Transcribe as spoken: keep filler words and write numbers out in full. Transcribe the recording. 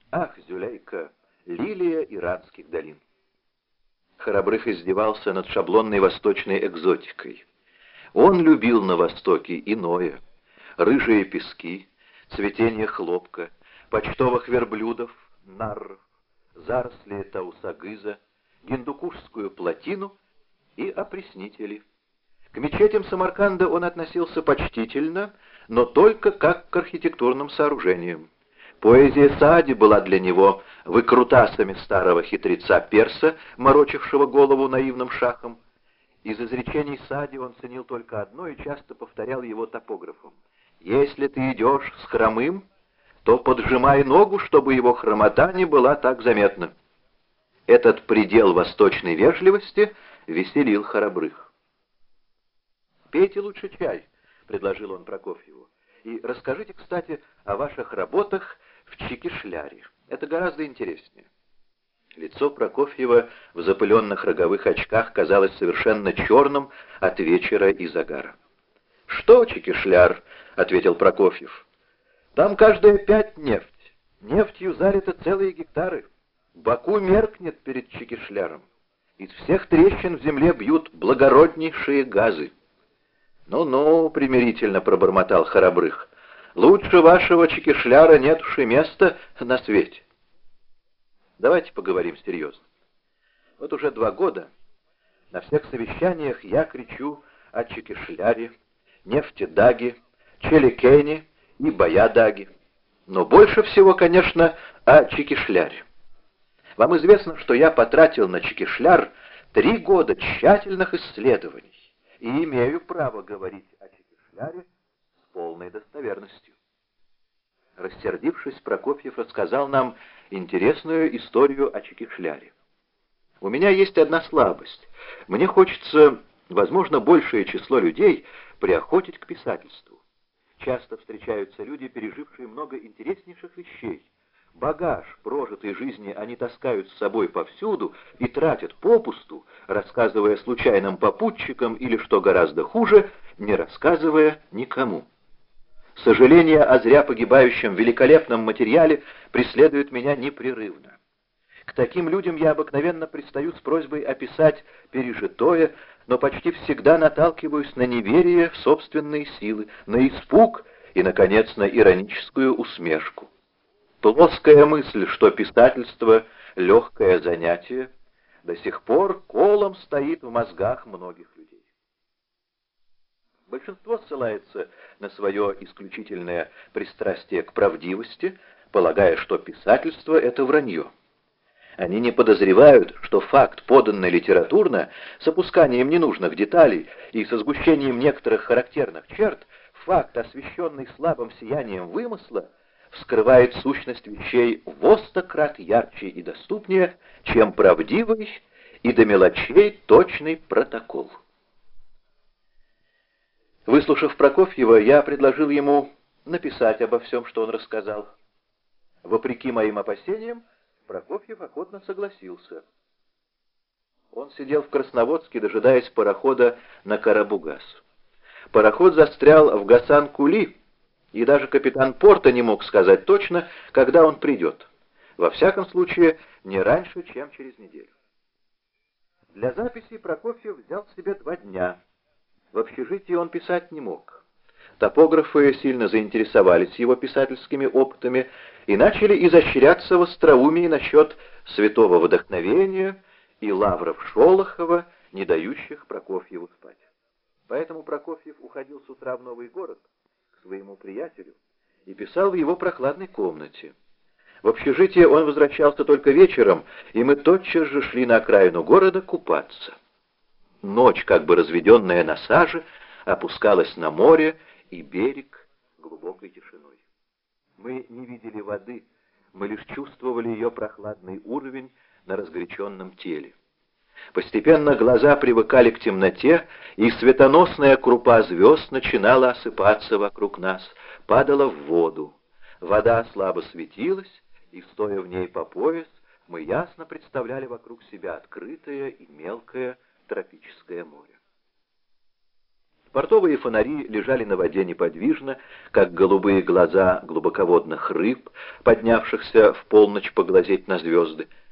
Ах, Зюлейка, лилия иранских долин! Храбрых издевался над шаблонной восточной экзотикой. Он любил на Востоке иное: рыжие пески, цветение хлопка, почтовых верблюдов, нарров, заросли таусагыза, гиндукушскую плотину и опреснители. К мечетям Самарканда он относился почтительно, но только как к архитектурным сооружениям. Поэзия Саади была для него выкрутасами старого хитреца перса, морочившего голову наивным шахом. Из изречений Саади он ценил только одно и часто повторял его топографом: «Если ты идешь с хромым, то поджимай ногу, чтобы его хромота не была так заметна». Этот предел восточной вежливости веселил Храбрых. «Пейте лучше чай», — предложил он Прокофьеву, «и расскажите, кстати, о ваших работах в Чикишляре. Это гораздо интереснее». Лицо Прокофьева в запыленных роговых очках казалось совершенно черным от вечера и загара. «Что Чикишляр?» — ответил Прокофьев. «Там каждая пять нефть. Нефтью залито целые гектары. Баку меркнет перед Чикишляром. Из всех трещин в земле бьют благороднейшие газы». «Ну-ну», — примирительно пробормотал Храбрых, — «лучше вашего Чикишляра нет уж и места на свете». Давайте поговорим серьезно. Вот уже два года на всех совещаниях я кричу о Чикишляре, Нефтедаге, Челикене и Баядаге. Но больше всего, конечно, о Чикишляре. Вам известно, что я потратил на Чикишляр три года тщательных исследований и имею право говорить о Чикишляре с полной достоверностью. Рассердившись, Прокофьев рассказал нам интересную историю о Чикишляре. У меня есть одна слабость. Мне хочется, возможно, большее число людей приохотить к писательству. Часто встречаются люди, пережившие много интереснейших вещей. Багаж прожитой жизни они таскают с собой повсюду и тратят попусту, рассказывая случайным попутчикам или, что гораздо хуже, не рассказывая никому. Сожаление о зря погибающем великолепном материале преследует меня непрерывно. К таким людям я обыкновенно пристаю с просьбой описать пережитое, но почти всегда наталкиваюсь на неверие в собственные силы, на испуг и, наконец, на ироническую усмешку. Плоская мысль, что писательство — легкое занятие, до сих пор колом стоит в мозгах многих людей. Большинство ссылается на свое исключительное пристрастие к правдивости, полагая, что писательство — это вранье. Они не подозревают, что факт, поданный литературно, с опусканием ненужных деталей и со сгущением некоторых характерных черт, факт, освещенный слабым сиянием вымысла, вскрывает сущность вещей во сто крат ярче и доступнее, чем правдивый и до мелочей точный протокол. Выслушав Прокофьева, я предложил ему написать обо всем, что он рассказал. Вопреки моим опасениям, Прокофьев охотно согласился. Он сидел в Красноводске, дожидаясь парохода на Карабугас. Пароход застрял в Гасан-Кули, и даже капитан порта не мог сказать точно, когда он придет. Во всяком случае, не раньше, чем через неделю. Для записи Прокофьев взял себе два дня. В общежитии он писать не мог. Топографы сильно заинтересовались его писательскими опытами и начали изощряться в остроумии насчет святого вдохновения и лавров Шолохова, не дающих Прокофьеву спать. Поэтому Прокофьев уходил с утра в Новый город к своему приятелю и писал в его прохладной комнате. В общежитие он возвращался только вечером, и мы тотчас же шли на окраину города купаться. Ночь, как бы разведенная на саже, опускалась на море и берег глубокой тишиной. Мы не видели воды, мы лишь чувствовали ее прохладный уровень на разгоряченном теле. Постепенно глаза привыкали к темноте, и светоносная крупа звезд начинала осыпаться вокруг нас, падала в воду. Вода слабо светилась, и, стоя в ней по пояс, мы ясно представляли вокруг себя открытое и мелкое тропическое море. Портовые фонари лежали на воде неподвижно, как голубые глаза глубоководных рыб, поднявшихся в полночь поглазеть на звезды.